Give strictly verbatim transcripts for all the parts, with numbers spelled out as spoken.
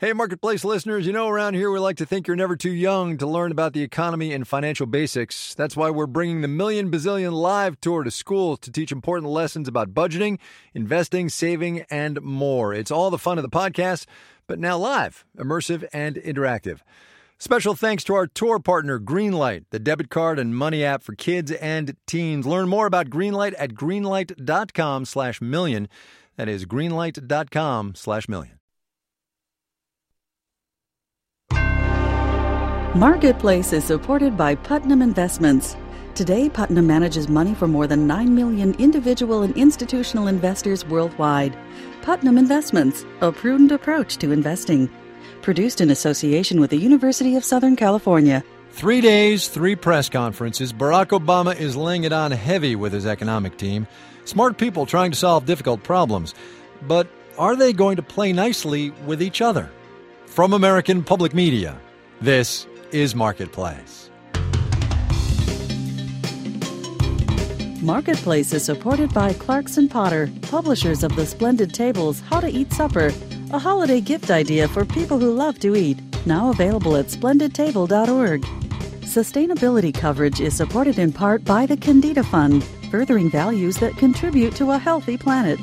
Hey, Marketplace listeners, you know around here we like to think you're never too young to learn about the economy and financial basics. That's why we're bringing the Million Bazillion Live Tour to schools to teach important lessons about budgeting, investing, saving, and more. It's all the fun of the podcast, but now live, immersive, and interactive. Special thanks to our tour partner, Greenlight, the debit card and money app for kids and teens. Learn more about Greenlight at greenlight.com slash million. That is greenlight.com slash million. Marketplace is supported by Putnam Investments. Today, Putnam manages money for more than nine million individual and institutional investors worldwide. Putnam Investments, a prudent approach to investing. Produced in association with the University of Southern California. Three days, three press conferences. Barack Obama is laying it on heavy with his economic team. Smart people trying to solve difficult problems. But are they going to play nicely with each other? From American Public Media, this is Marketplace. Marketplace is supported by Clarkson Potter, publishers of the splendid tables How to Eat Supper, a holiday gift idea for people who love to eat, now available at splendid table dot org. Sustainability coverage is supported in part by the Candida Fund, furthering values that contribute to a healthy planet.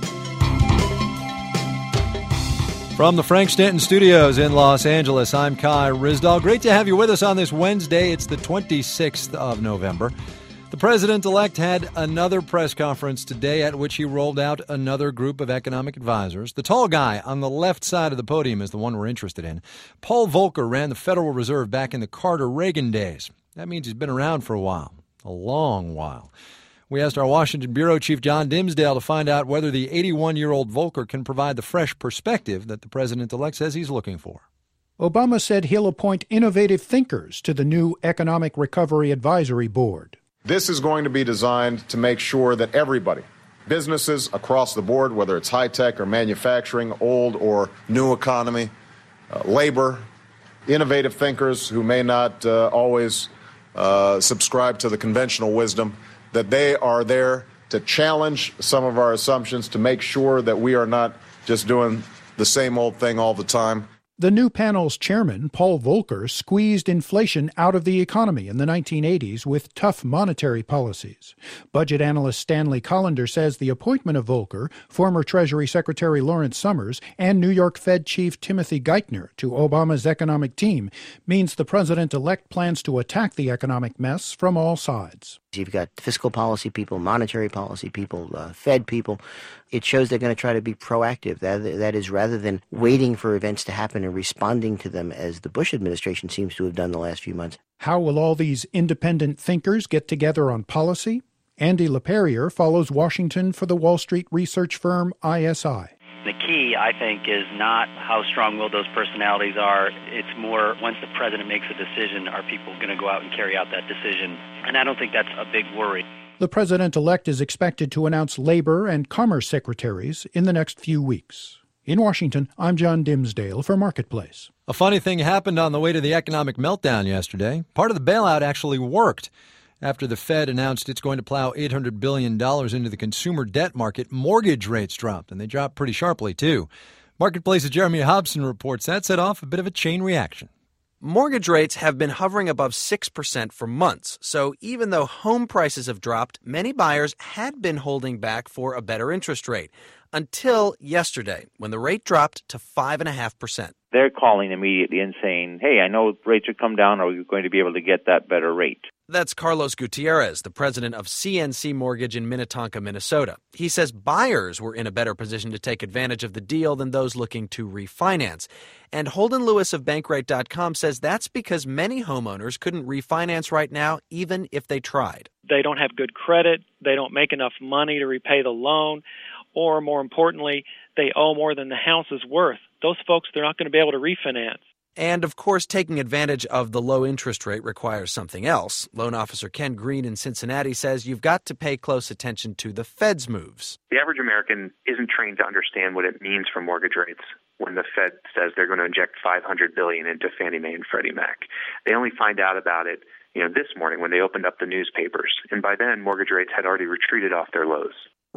From the Frank Stanton Studios in Los Angeles, I'm Kai Ryssdal. Great to have you with us on this Wednesday. It's the twenty-sixth of November. The president-elect had another press conference today at which he rolled out another group of economic advisors. The tall guy on the left side of the podium is the one we're interested in. Paul Volcker ran the Federal Reserve back in the Carter-Reagan days. That means he's been around for a while, a long while. We asked our Washington bureau chief John Dimsdale to find out whether the eighty-one-year-old Volcker can provide the fresh perspective that the president-elect says he's looking for. Obama said he'll appoint innovative thinkers to the new Economic Recovery Advisory Board. This is going to be designed to make sure that everybody, businesses across the board, whether it's high-tech or manufacturing, old or new economy, uh, labor, innovative thinkers who may not uh, always uh, subscribe to the conventional wisdom, that they are there to challenge some of our assumptions, to make sure that we are not just doing the same old thing all the time. The new panel's chairman, Paul Volcker, squeezed inflation out of the economy in the nineteen eighties with tough monetary policies. Budget analyst Stanley Collender says the appointment of Volcker, former Treasury Secretary Lawrence Summers, and New York Fed Chief Timothy Geithner to Obama's economic team means the president-elect plans to attack the economic mess from all sides. You've got fiscal policy people, monetary policy people, uh, Fed people. It shows they're going to try to be proactive. That, that is, rather than waiting for events to happen and responding to them as the Bush administration seems to have done the last few months. How will all these independent thinkers get together on policy? Andy LaPerriere follows Washington for the Wall Street research firm I S I. The key, I think, is not how strong-willed those personalities are. It's more, once the president makes a decision, are people going to go out and carry out that decision? And I don't think that's a big worry. The president-elect is expected to announce labor and commerce secretaries in the next few weeks. In Washington, I'm John Dimsdale for Marketplace. A funny thing happened on the way to the economic meltdown yesterday. Part of the bailout actually worked. After the Fed announced it's going to plow eight hundred billion dollars into the consumer debt market, mortgage rates dropped, and they dropped pretty sharply, too. Marketplace's Jeremy Hobson reports that set off a bit of a chain reaction. Mortgage rates have been hovering above six percent for months, so even though home prices have dropped, many buyers had been holding back for a better interest rate. Until yesterday, when the rate dropped to five point five percent. They're calling immediately and saying, hey, I know rates will come down. Are we going to be able to get that better rate? That's Carlos Gutierrez, the president of C N C Mortgage in Minnetonka, Minnesota. He says buyers were in a better position to take advantage of the deal than those looking to refinance. And Holden Lewis of Bankrate dot com says that's because many homeowners couldn't refinance right now, even if they tried. They don't have good credit. They don't make enough money to repay the loan. Or more importantly, they owe more than the house is worth. Those folks, they're not going to be able to refinance. And, of course, taking advantage of the low interest rate requires something else. Loan officer Ken Green in Cincinnati says you've got to pay close attention to the Fed's moves. The average American isn't trained to understand what it means for mortgage rates when the Fed says they're going to inject five hundred billion dollars into Fannie Mae and Freddie Mac. They only find out about it, you know, this morning when they opened up the newspapers. And by then, mortgage rates had already retreated off their lows.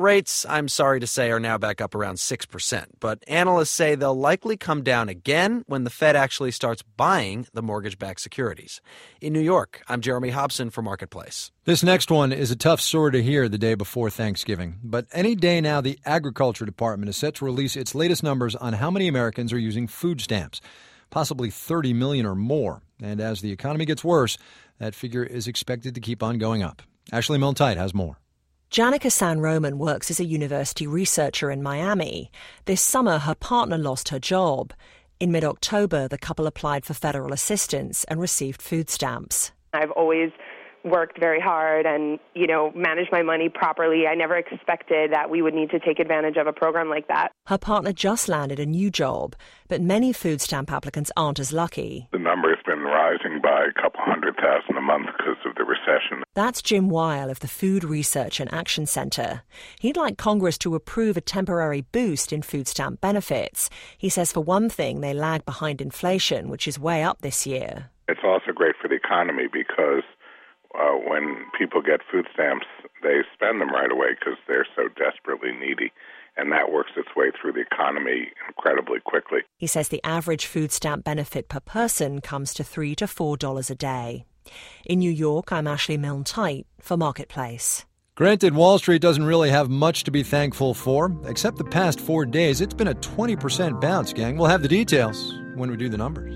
Rates, I'm sorry to say, are now back up around six percent, but analysts say they'll likely come down again when the Fed actually starts buying the mortgage-backed securities. In New York, I'm Jeremy Hobson for Marketplace. This next one is a tough story to hear the day before Thanksgiving, but any day now the Agriculture Department is set to release its latest numbers on how many Americans are using food stamps, possibly thirty million or more. And as the economy gets worse, that figure is expected to keep on going up. Ashley Milne-Tyte has more. Janica San Roman works as a university researcher in Miami. This summer, her partner lost her job. In mid-October, the couple applied for federal assistance and received food stamps. I've always worked very hard and, you know, managed my money properly. I never expected that we would need to take advantage of a program like that. Her partner just landed a new job, but many food stamp applicants aren't as lucky. The number has been rising by a couple hundred thousand a month because of the recession. That's Jim Weil of the Food Research and Action Center. He'd like Congress to approve a temporary boost in food stamp benefits. He says, for one thing, they lag behind inflation, which is way up this year. It's also great for the economy because Uh, when people get food stamps, they spend them right away because they're so desperately needy, and that works its way through the economy incredibly quickly. He says the average food stamp benefit per person comes to three to four dollars a day. In New York, I'm Ashley Milne-Tyte for Marketplace. Granted, Wall Street doesn't really have much to be thankful for, except the past four days. It's been a twenty percent bounce, gang. We'll have the details when we do the numbers.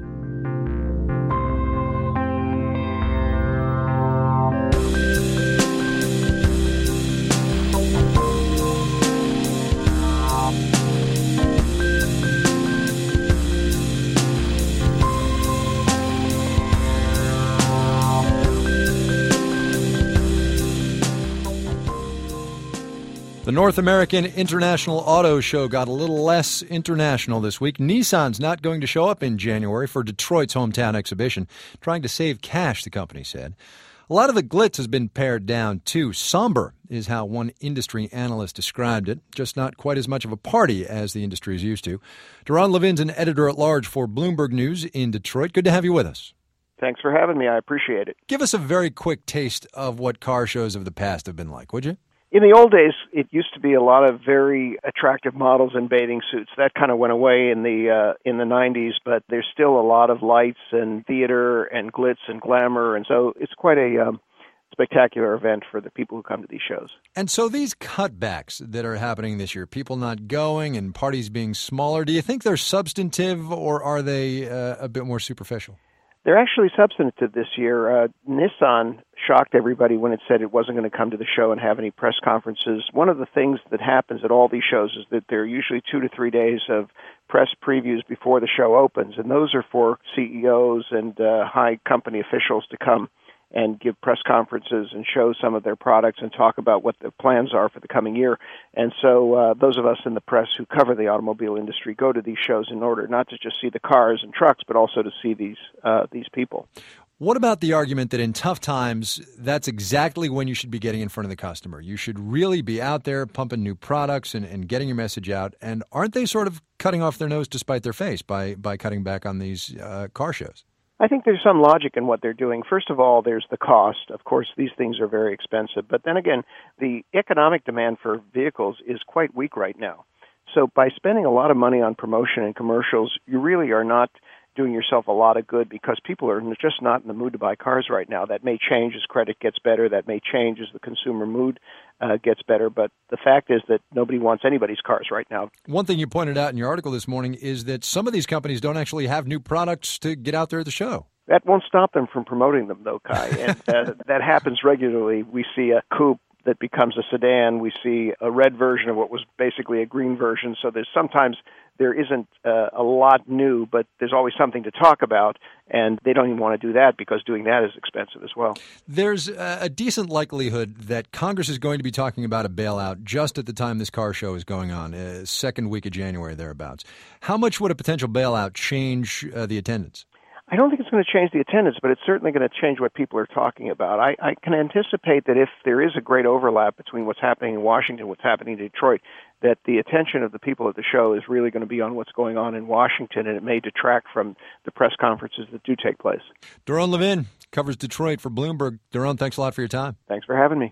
The North American International Auto Show got a little less international this week. Nissan's not going to show up in January for Detroit's hometown exhibition, trying to save cash, the company said. A lot of the glitz has been pared down, too. Somber is how one industry analyst described it, just not quite as much of a party as the industry is used to. Deron Levin's an editor-at-large for Bloomberg News in Detroit. Good to have you with us. Thanks for having me. I appreciate it. Give us a very quick taste of what car shows of the past have been like, would you? In the old days, it used to be a lot of very attractive models in bathing suits. That kind of went away in the uh, in the nineties, but there's still a lot of lights and theater and glitz and glamour, and so it's quite a um, spectacular event for the people who come to these shows. And so these cutbacks that are happening this year, people not going and parties being smaller, do you think they're substantive or are they uh, a bit more superficial? They're actually substantive this year. Uh, Nissan shocked everybody when it said it wasn't going to come to the show and have any press conferences. One of the things that happens at all these shows is that there are usually two to three days of press previews before the show opens, and those are for C E Os and uh, high company officials to come and give press conferences and show some of their products and talk about what the plans are for the coming year. And so uh, those of us in the press who cover the automobile industry go to these shows in order not to just see the cars and trucks, but also to see these uh, these people. What about the argument that in tough times, that's exactly when you should be getting in front of the customer? You should really be out there pumping new products and, and getting your message out. And aren't they sort of cutting off their nose to spite their face by, by cutting back on these uh, car shows? I think there's some logic in what they're doing. First of all, there's the cost. Of course, these things are very expensive. But then again, the economic demand for vehicles is quite weak right now. So by spending a lot of money on promotion and commercials, you really are not doing yourself a lot of good because people are just not in the mood to buy cars right now. That may change as credit gets better. That may change as the consumer mood uh, gets better. But the fact is that nobody wants anybody's cars right now. One thing you pointed out in your article this morning is that some of these companies don't actually have new products to get out there at the show. That won't stop them from promoting them, though, Kai. And uh, that happens regularly. We see a coupe that becomes a sedan. We see a red version of what was basically a green version. So there's sometimes there isn't uh, a lot new, but there's always something to talk about, and they don't even want to do that because doing that is expensive as well. There's a decent likelihood that Congress is going to be talking about a bailout just at the time this car show is going on, uh, second week of January, thereabouts. How much would a potential bailout change uh, the attendance? I don't think it's going to change the attendance, but it's certainly going to change what people are talking about. I, I can anticipate that if there is a great overlap between what's happening in Washington and what's happening in Detroit, that the attention of the people at the show is really going to be on what's going on in Washington, and it may detract from the press conferences that do take place. Deron Levin covers Detroit for Bloomberg. Deron, thanks a lot for your time. Thanks for having me.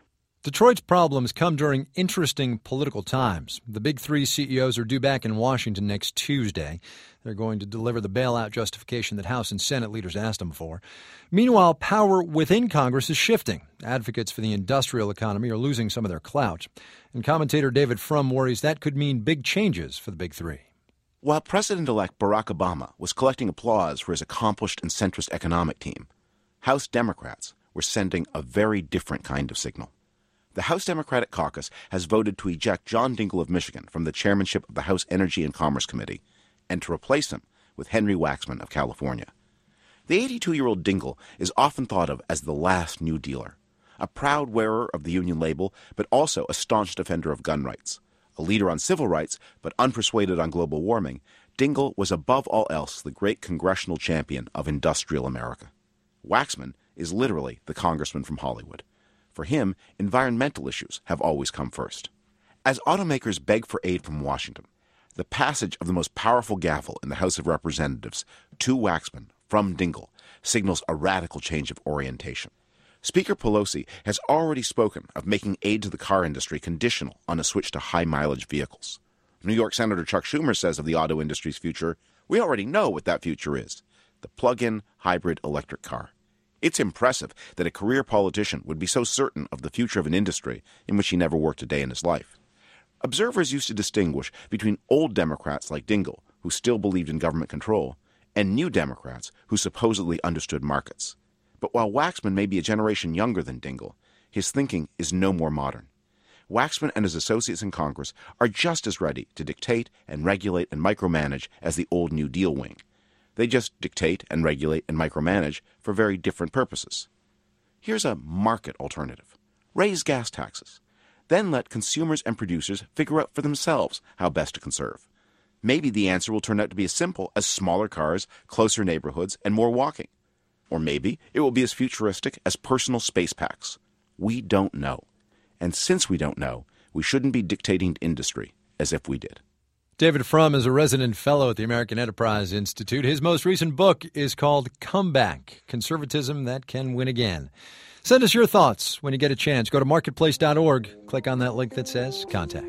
Detroit's problems come during interesting political times. The big three C E Os are due back in Washington next Tuesday. They're going to deliver the bailout justification that House and Senate leaders asked them for. Meanwhile, power within Congress is shifting. Advocates for the industrial economy are losing some of their clout. And commentator David Frum worries that could mean big changes for the big three. While President-elect Barack Obama was collecting applause for his accomplished and centrist economic team, House Democrats were sending a very different kind of signal. The House Democratic Caucus has voted to eject John Dingell of Michigan from the chairmanship of the House Energy and Commerce Committee and to replace him with Henry Waxman of California. The eighty-two-year-old Dingell is often thought of as the last New Dealer, a proud wearer of the Union label, but also a staunch defender of gun rights. A leader on civil rights, but unpersuaded on global warming, Dingell was above all else the great congressional champion of industrial America. Waxman is literally the congressman from Hollywood. For him, environmental issues have always come first. As automakers beg for aid from Washington, the passage of the most powerful gavel in the House of Representatives to Waxman from Dingell signals a radical change of orientation. Speaker Pelosi has already spoken of making aid to the car industry conditional on a switch to high-mileage vehicles. New York Senator Chuck Schumer says of the auto industry's future, we already know what that future is, the plug-in hybrid electric car. It's impressive that a career politician would be so certain of the future of an industry in which he never worked a day in his life. Observers used to distinguish between old Democrats like Dingell, who still believed in government control, and new Democrats who supposedly understood markets. But while Waxman may be a generation younger than Dingell, his thinking is no more modern. Waxman and his associates in Congress are just as ready to dictate and regulate and micromanage as the old New Deal wing. They just dictate and regulate and micromanage for very different purposes. Here's a market alternative. Raise gas taxes. Then let consumers and producers figure out for themselves how best to conserve. Maybe the answer will turn out to be as simple as smaller cars, closer neighborhoods, and more walking. Or maybe it will be as futuristic as personal space packs. We don't know. And since we don't know, we shouldn't be dictating to industry as if we did. David Frum is a resident fellow at the American Enterprise Institute. His most recent book is called Comeback: Conservatism That Can Win Again. Send us your thoughts when you get a chance. Go to marketplace dot org. Click on that link that says Contact.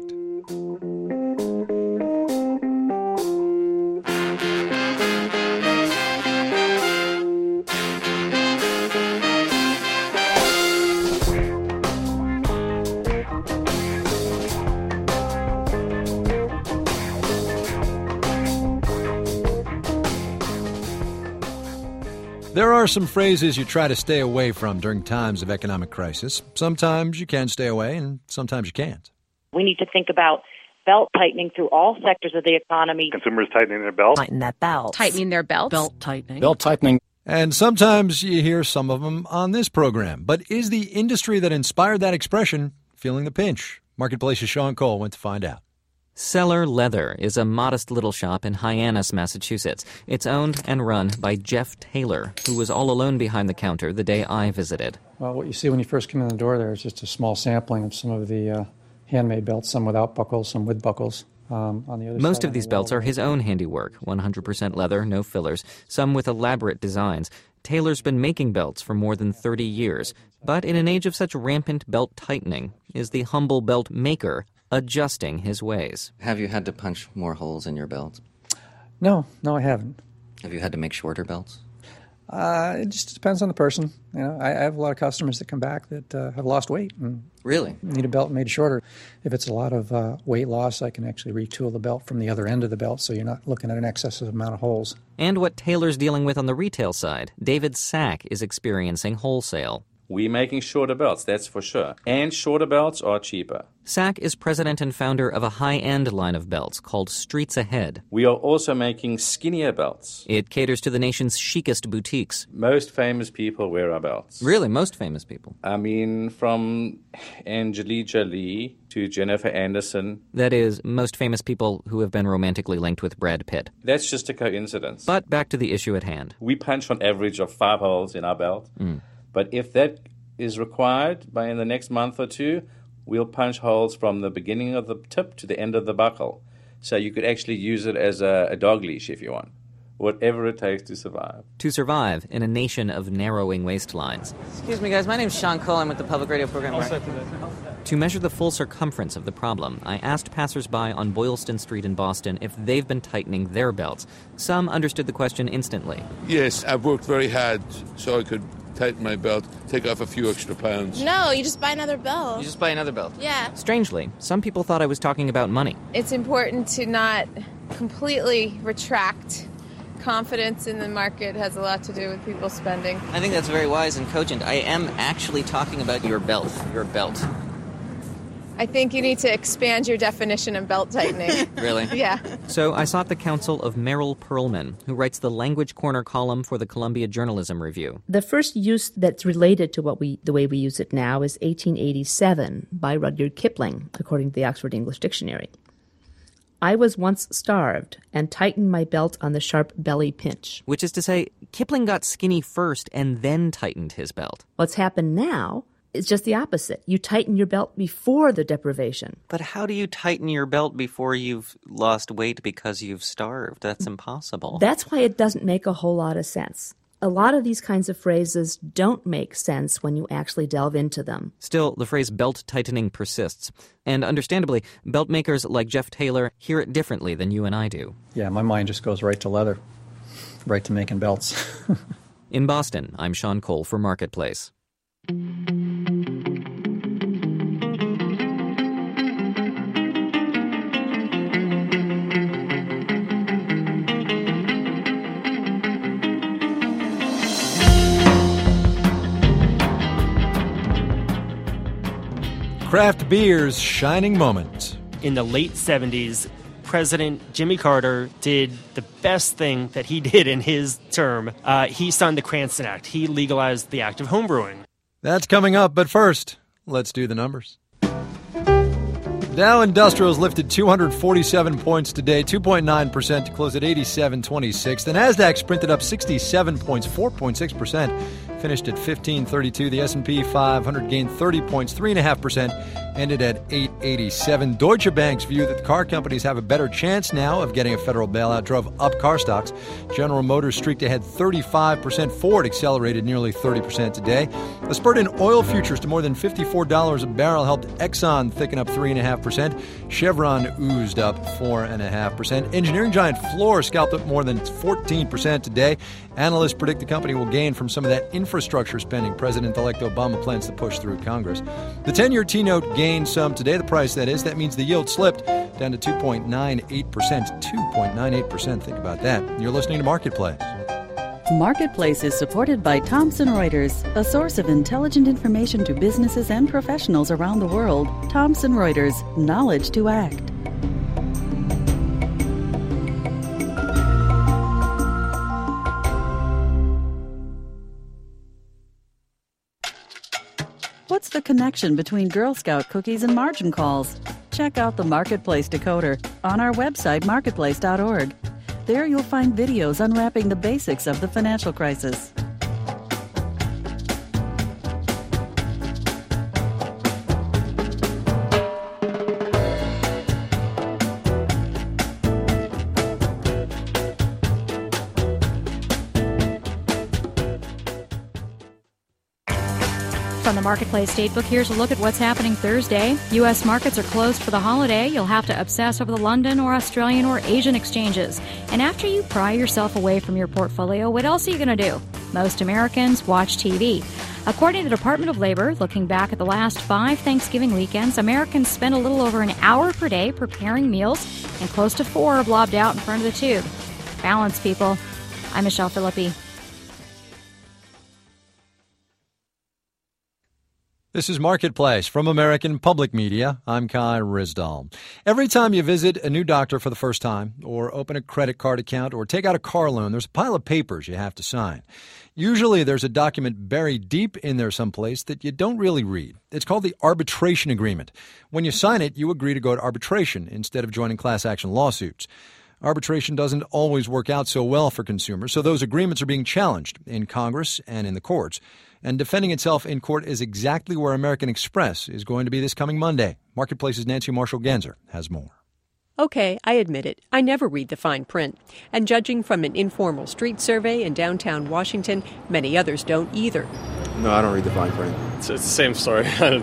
There are some phrases you try to stay away from during times of economic crisis. Sometimes you can stay away, and sometimes you can't. We need to think about belt tightening through all sectors of the economy. Consumers tightening their belt. Tighten that belt. Tightening their belts. Belt tightening. Belt tightening. And sometimes you hear some of them on this program. But is the industry that inspired that expression feeling the pinch? Marketplace's Sean Cole went to find out. Cellar Leather is a modest little shop in Hyannis, Massachusetts. It's owned and run by Jeff Taylor, who was all alone behind the counter the day I visited. Well, what you see when you first come in the door there is just a small sampling of some of the uh, handmade belts, some without buckles, some with buckles. Um, on the other Most side of these belts are his own handiwork, one hundred percent leather, no fillers, some with elaborate designs. Taylor's been making belts for more than thirty years, but in an age of such rampant belt tightening, is the humble belt maker adjusting his ways. Have you had to punch more holes in your belt? No, no, I haven't. Have you had to make shorter belts? Uh, it just depends on the person. You know, I, I have a lot of customers that come back that uh, have lost weight and really need a belt made shorter. If it's a lot of uh, weight loss, I can actually retool the belt from the other end of the belt, so you're not looking at an excessive amount of holes. And what Taylor's dealing with on the retail side, David Sack is experiencing wholesale. We're making shorter belts, that's for sure. And shorter belts are cheaper. Sack is president and founder of a high-end line of belts called Streets Ahead. We are also making skinnier belts. It caters to the nation's chicest boutiques. Most famous people wear our belts. Really, most famous people? I mean, from Angelina Jolie to Jennifer Anderson. That is, most famous people who have been romantically linked with Brad Pitt. That's just a coincidence. But back to the issue at hand. We punch on average of five holes in our belt. Mm. But if that is required by in the next month or two, we'll punch holes from the beginning of the tip to the end of the buckle. So you could actually use it as a, a dog leash if you want. Whatever it takes to survive. To survive in a nation of narrowing waistlines. Excuse me, guys. My name's Sean Cole. I'm with the public radio program. To measure the full circumference of the problem, I asked passersby on Boylston Street in Boston if they've been tightening their belts. Some understood the question instantly. Yes, I've worked very hard so I could tighten my belt, take off a few extra pounds. No, you just buy another belt. You just buy another belt? Yeah. Strangely, some people thought I was talking about money. It's important to not completely retract. Confidence in the market has a lot to do with people spending. I think that's very wise and cogent. I am actually talking about your belt. Your belt. I think you need to expand your definition of belt tightening. Really? Yeah. So I sought the counsel of Merrill Perlman, who writes the Language Corner column for the Columbia Journalism Review. The first use that's related to what we the way we use it now is eighteen eighty-seven by Rudyard Kipling, according to the Oxford English Dictionary. I was once starved and tightened my belt on the sharp belly pinch. Which is to say, Kipling got skinny first and then tightened his belt. What's happened now is just the opposite. You tighten your belt before the deprivation. But how do you tighten your belt before you've lost weight because you've starved? That's impossible. That's why it doesn't make a whole lot of sense. A lot of these kinds of phrases don't make sense when you actually delve into them. Still, the phrase belt tightening persists. And understandably, belt makers like Jeff Taylor hear it differently than you and I do. Yeah, my mind just goes right to leather, right to making belts. In Boston, I'm Sean Cole for Marketplace. Craft beer's shining moment. In the late seventies, President Jimmy Carter did the best thing that he did in his term. Uh, he signed the Cranston Act. He legalized the act of homebrewing. That's coming up, but first, let's do the numbers. Dow Industrials lifted two hundred forty-seven points today, two point nine percent to close at eighty-seven twenty-six. The Nasdaq sprinted up sixty-seven points, four point six percent, finished at fifteen thirty-two. The S and P five hundred gained thirty points, three point five percent, ended at eight eighty-seven. Deutsche Bank's view that the car companies have a better chance now of getting a federal bailout drove up car stocks. General Motors streaked ahead thirty-five percent. Ford accelerated nearly thirty percent today. A spurt in oil futures to more than fifty-four dollars a barrel helped Exxon thicken up three point five percent. Chevron oozed up four point five percent. Engineering giant Fluor scalped up more than fourteen percent today. Analysts predict the company will gain from some of that infrastructure spending President-elect Obama plans to push through Congress. The ten-year T-note gained some today, the price that is. That means the yield slipped down to two point nine eight percent. two point nine eight percent. Think about that. You're listening to Marketplace. Marketplace is supported by Thomson Reuters, a source of intelligent information to businesses and professionals around the world. Thomson Reuters, knowledge to act. What's the connection between Girl Scout cookies and margin calls? Check out the Marketplace Decoder on our website, marketplace dot org. There you'll find videos unwrapping the basics of the financial crisis. From the Marketplace Datebook, here's a look at what's happening Thursday. U S markets are closed for the holiday. You'll have to obsess over the London or Australian or Asian exchanges. And after you pry yourself away from your portfolio, what else are you going to do? Most Americans watch T V. According to the Department of Labor, looking back at the last five Thanksgiving weekends, Americans spent a little over an hour per day preparing meals, and close to four are blobbed out in front of the tube. Balance, people. I'm Michelle Philippi. This is Marketplace from American Public Media. I'm Kai Risdall. Every time you visit a new doctor for the first time, or open a credit card account, or take out a car loan, there's a pile of papers you have to sign. Usually there's a document buried deep in there someplace that you don't really read. It's called the arbitration agreement. When you sign it, you agree to go to arbitration instead of joining class action lawsuits. Arbitration doesn't always work out so well for consumers, so those agreements are being challenged in Congress and in the courts. And defending itself in court is exactly where American Express is going to be this coming Monday. Marketplace's Nancy Marshall-Genzer has more. Okay, I admit it. I never read the fine print. And judging from an informal street survey in downtown Washington, many others don't either. No, I don't read the fine print. It's, it's the same story.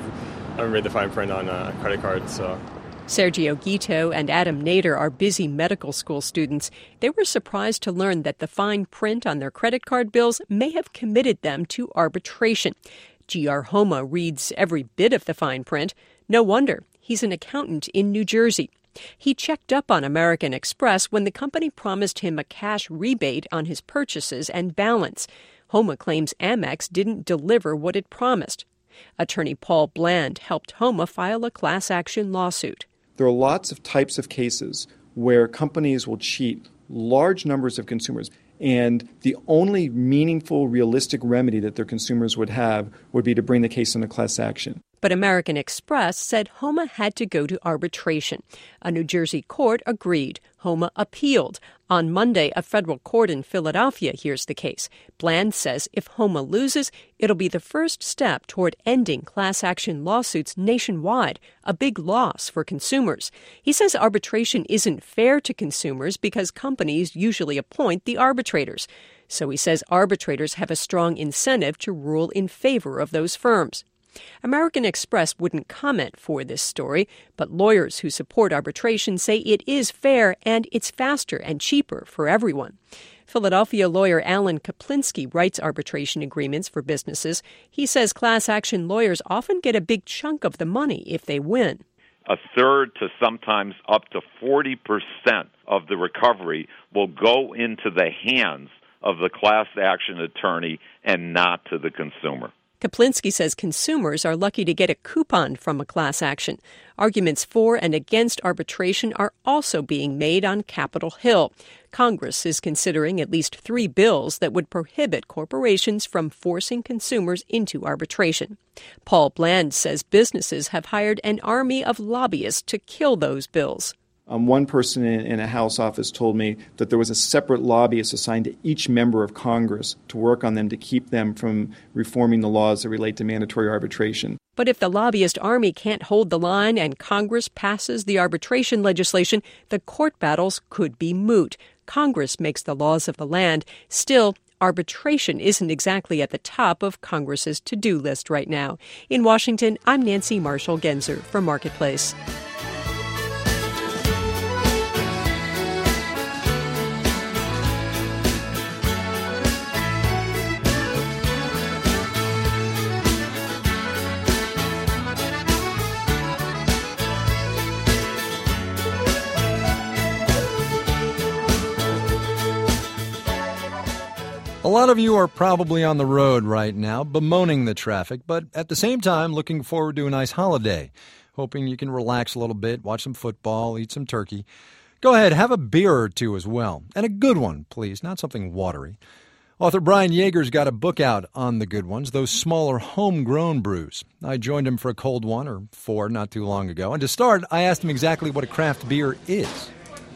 haven't read the fine print on uh, credit cards, so... Sergio Guito and Adam Nader are busy medical school students. They were surprised to learn that the fine print on their credit card bills may have committed them to arbitration. G R Homa reads every bit of the fine print. No wonder. He's an accountant in New Jersey. He checked up on American Express when the company promised him a cash rebate on his purchases and balance. Homa claims Amex didn't deliver what it promised. Attorney Paul Bland helped Homa file a class action lawsuit. There are lots of types of cases where companies will cheat large numbers of consumers, and the only meaningful, realistic remedy that their consumers would have would be to bring the case in a class action. But American Express said Homa had to go to arbitration. A New Jersey court agreed. Homa appealed. On Monday, a federal court in Philadelphia hears the case. Bland says if Homa loses, it'll be the first step toward ending class action lawsuits nationwide, a big loss for consumers. He says arbitration isn't fair to consumers because companies usually appoint the arbitrators. So he says arbitrators have a strong incentive to rule in favor of those firms. American Express wouldn't comment for this story, but lawyers who support arbitration say it is fair and it's faster and cheaper for everyone. Philadelphia lawyer Alan Kaplinsky writes arbitration agreements for businesses. He says class action lawyers often get a big chunk of the money if they win. A third to sometimes up to forty percent of the recovery will go into the hands of the class action attorney and not to the consumer. Kaplinsky says consumers are lucky to get a coupon from a class action. Arguments for and against arbitration are also being made on Capitol Hill. Congress is considering at least three bills that would prohibit corporations from forcing consumers into arbitration. Paul Bland says businesses have hired an army of lobbyists to kill those bills. Um, one person in, in a House office told me that there was a separate lobbyist assigned to each member of Congress to work on them to keep them from reforming the laws that relate to mandatory arbitration. But if the lobbyist army can't hold the line and Congress passes the arbitration legislation, the court battles could be moot. Congress makes the laws of the land. Still, arbitration isn't exactly at the top of Congress's to-do list right now. In Washington, I'm Nancy Marshall-Genzer for Marketplace. A lot of you are probably on the road right now, bemoaning the traffic, but at the same time looking forward to a nice holiday, hoping you can relax a little bit, watch some football, eat some turkey. Go ahead, have a beer or two as well, and a good one, please, not something watery. Author Brian Yeager's got a book out on the good ones, those smaller homegrown brews. I joined him for a cold one, or four, not too long ago, and to start, I asked him exactly what a craft beer is.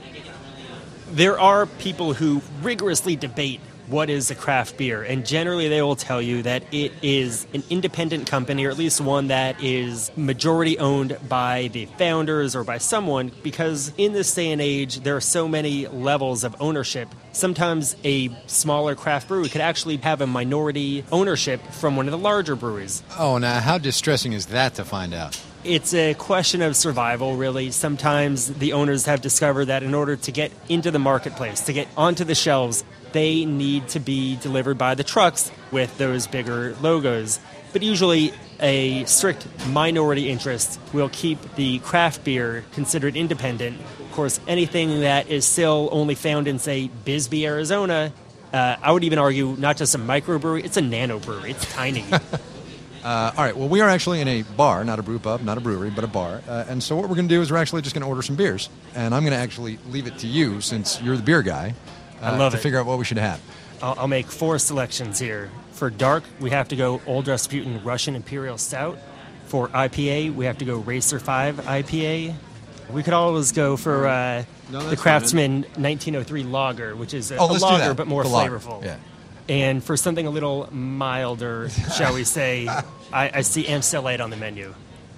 There are people who rigorously debate what is a craft beer, and generally they will tell you that it is an independent company, or at least one that is majority owned by the founders or by someone, because in this day and age there are so many levels of ownership. Sometimes a smaller craft brewery could actually have a minority ownership from one of the larger breweries. Oh, now how distressing is that to find out? It's a question of survival, really. Sometimes the owners have discovered that in order to get into the marketplace, to get onto the shelves, they need to be delivered by the trucks with those bigger logos. But usually a strict minority interest will keep the craft beer considered independent. Of course, anything that is still only found in, say, Bisbee, Arizona, uh, I would even argue not just a microbrewery, it's a nano brewery. It's tiny. Uh, all right, well, we are actually in a bar, not a brew pub, not a brewery, but a bar. Uh, and so what we're going to do is we're actually just going to order some beers. And I'm going to actually leave it to you, since you're the beer guy, uh, I love to it. figure out what we should have. I'll, I'll make four selections here. For dark, we have to go Old Rasputin Russian Imperial Stout. For I P A, we have to go Racer five I P A. We could always go for uh, no, the Craftsman nineteen oh three Lager, which is a, oh, a let's do lager that. but more The lager. flavorful. Yeah. And for something a little milder, shall we say, I, I see Amstel Light on the menu.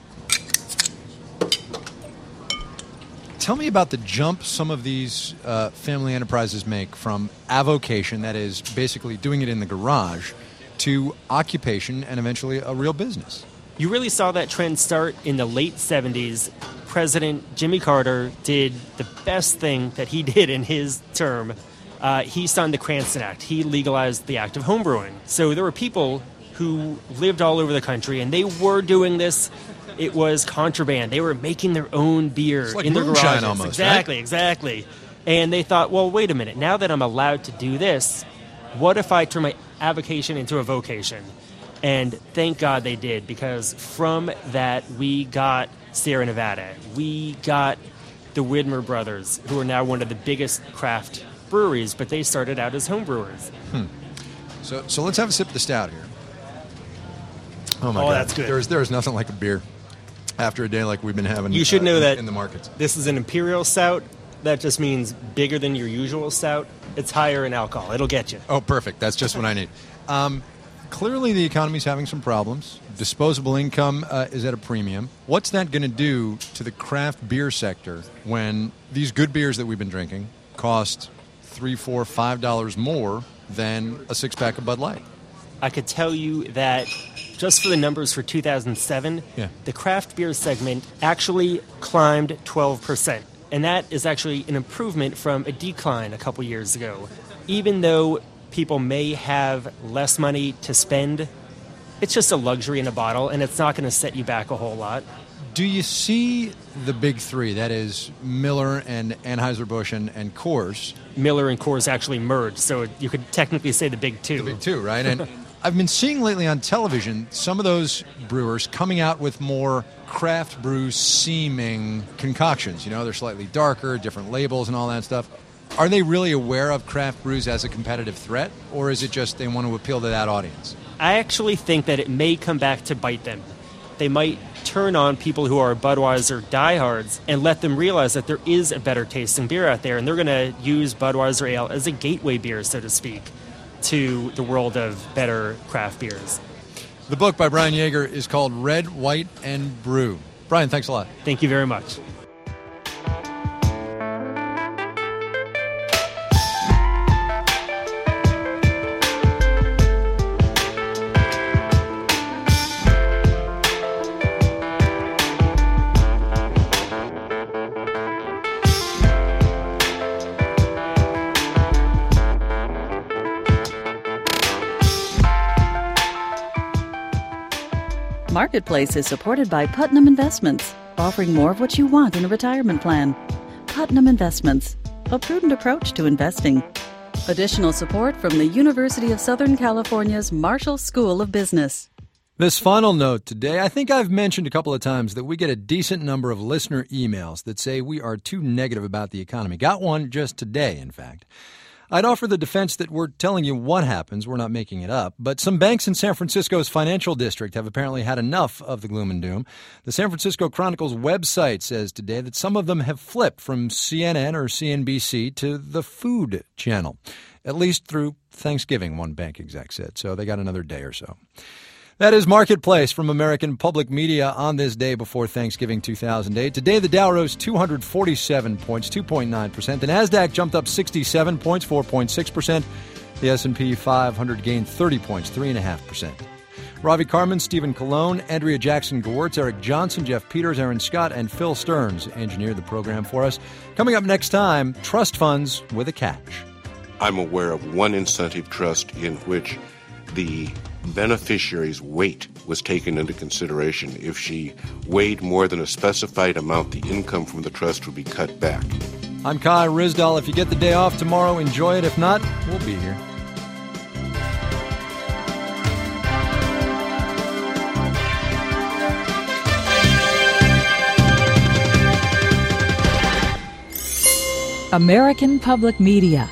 Tell me about the jump some of these uh, family enterprises make from avocation, that is basically doing it in the garage, to occupation and eventually a real business. You really saw that trend start in the late seventies. President Jimmy Carter did the best thing that he did in his term. Uh, he signed the Cranston Act. He legalized the act of homebrewing. So there were people who lived all over the country, and they were doing this. It was contraband. They were making their own beer it's like in their garages. Almost, exactly, right? exactly. And they thought, well, wait a minute. Now that I'm allowed to do this, what if I turn my avocation into a vocation? And thank God they did, because from that we got Sierra Nevada. We got the Widmer brothers, who are now one of the biggest craft breweries, but they started out as home brewers. Hmm. So, so let's have a sip of the stout here. Oh my oh, God, that's good. There's there's nothing like a beer after a day like we've been having. You should uh, know in, that in the markets. This is an imperial stout. That just means bigger than your usual stout. It's higher in alcohol. It'll get you. Oh, perfect. That's just what I need. Um, clearly, the economy's having some problems. Disposable income uh, is at a premium. What's that going to do to the craft beer sector when these good beers that we've been drinking cost three, four, five dollars more than a six-pack of Bud Light? I could tell you that just for the numbers for two thousand seven, yeah. the craft beer segment actually climbed twelve percent. And that is actually an improvement from a decline a couple years ago. Even though people may have less money to spend, it's just a luxury in a bottle, and it's not going to set you back a whole lot. Do you see the big three, that is Miller and Anheuser-Busch and, and Coors? Miller and Coors actually merged, so you could technically say the big two. The big two, right? And I've been seeing lately on television some of those brewers coming out with more craft brew seeming concoctions. You know, they're slightly darker, different labels and all that stuff. Are they really aware of craft brews as a competitive threat, or is it just they want to appeal to that audience? I actually think that it may come back to bite them. They might turn on people who are Budweiser diehards and let them realize that there is a better tasting beer out there, and they're going to use Budweiser Ale as a gateway beer, so to speak, to the world of better craft beers. The book by Brian Yeager is called Red, White, and Brew. Brian, thanks a lot. Thank you very much. Marketplace is supported by Putnam Investments, offering more of what you want in a retirement plan. Putnam Investments, a prudent approach to investing. Additional support from the University of Southern California's Marshall School of Business. This final note today, I think I've mentioned a couple of times that we get a decent number of listener emails that say we are too negative about the economy. Got one just today, in fact. I'd offer the defense that we're telling you what happens. We're not making it up. But some banks in San Francisco's financial district have apparently had enough of the gloom and doom. The San Francisco Chronicle's website says today that some of them have flipped from C N N or C N B C to the Food Channel, at least through Thanksgiving, one bank exec said. So they got another day or so. That is Marketplace from American Public Media on this day before Thanksgiving two thousand eight. Today, the Dow rose two hundred forty-seven points, two point nine percent. The Nasdaq jumped up sixty-seven points, four point six percent. The S and P five hundred gained thirty points, three point five percent. Ravi Carmen, Stephen Colon, Andrea Jackson-Gewirtz, Eric Johnson, Jeff Peters, Aaron Scott, and Phil Stearns engineered the program for us. Coming up next time, trust funds with a catch. I'm aware of one incentive trust in which the beneficiary's weight was taken into consideration. If she weighed more than a specified amount, the income from the trust would be cut back. I'm Kai Ryssdal. If you get the day off tomorrow, enjoy it. If not, we'll be here. American Public Media.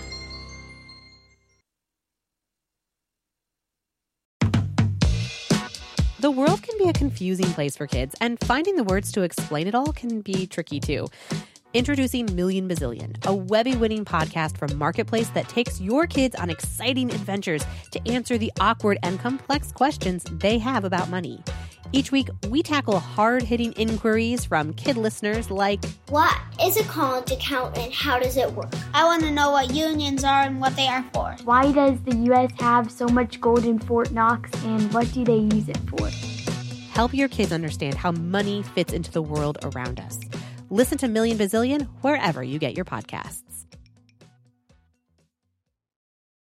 The world can be a confusing place for kids, and finding the words to explain it all can be tricky too. Introducing Million Bazillion, a Webby-winning podcast from Marketplace that takes your kids on exciting adventures to answer the awkward and complex questions they have about money. Each week, we tackle hard-hitting inquiries from kid listeners like, what is a college account and how does it work? I want to know what unions are and what they are for. Why does the U S have so much gold in Fort Knox and what do they use it for? help your kids understand how money fits into the world around us. Listen to Million Bazillion wherever you get your podcasts.